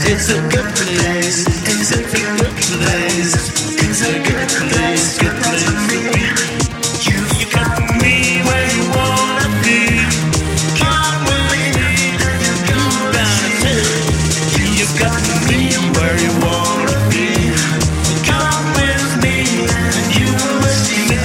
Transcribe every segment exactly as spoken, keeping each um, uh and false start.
It's a good place. It's a good place. It's a good place. Good place for me. You you got me where you wanna be. Come with me. You gotta take. You got me where you wanna be. Come with me and you will see.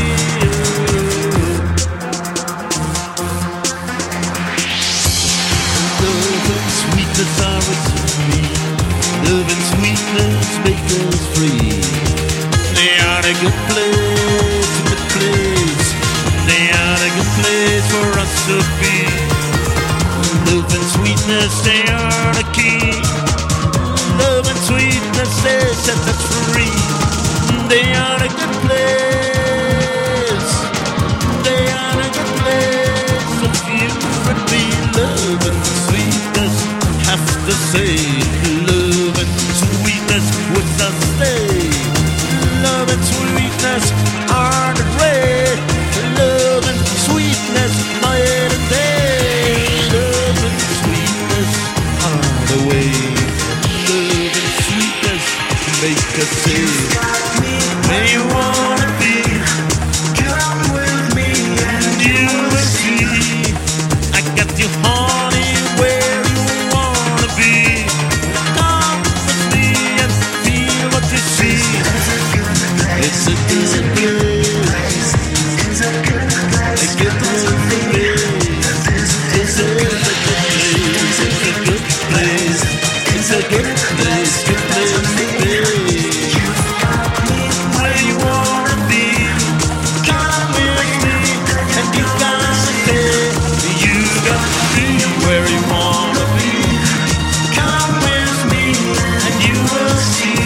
Love and sweetness are with me. Love and sweetness make us free. They are a good place, a good place. They are a good place for us to be. Love and sweetness, they are the key. Love and sweetness, they set us free. They are a good place. They are a good place. If you would be love and sweetness, have to say love and sweetness with us stay. Love and sweetness are the way. Love and sweetness night and day. Love and sweetness are the way. Love and sweetness make us say where you wanna be. Come with me and you will see. I got you honey where you wanna be. Come with me and feel what you see. It's a good place. It's a good place. A good place. It's a good place. It's a good place. It's a good place. Good place to be. You've got me where you wanna be. Come with me and you gotta stay. You got me where you wanna be. Come with me and you will see.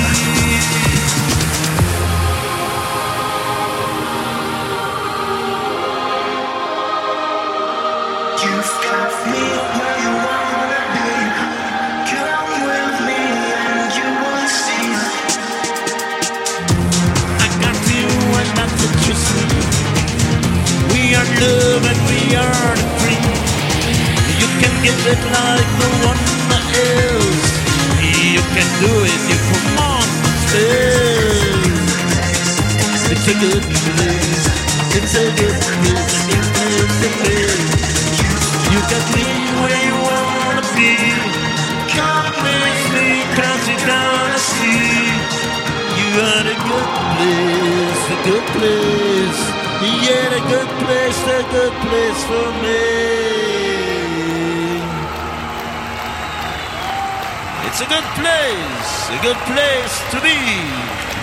You've got me where you wanna be. Come with me and you will see. I got you and that's what you see. We are love and we are the free. You can get it like no one else. You can do it, you come on, stay. It's a good place. It's a good place. A good place to be. You got me where you wanna be. Come with me, cause you're gonna see. You got a good place, a good place. Yeah, a good place, a good place for me. It's a good place, a good place to be.